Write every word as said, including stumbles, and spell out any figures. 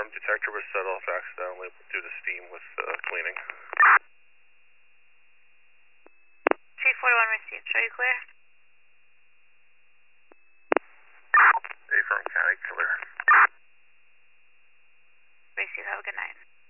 Um, detector was set off accidentally due to steam with uh, cleaning. three forty-one received. Show you clear? Affirm, County, clear. Receive. Have a good night.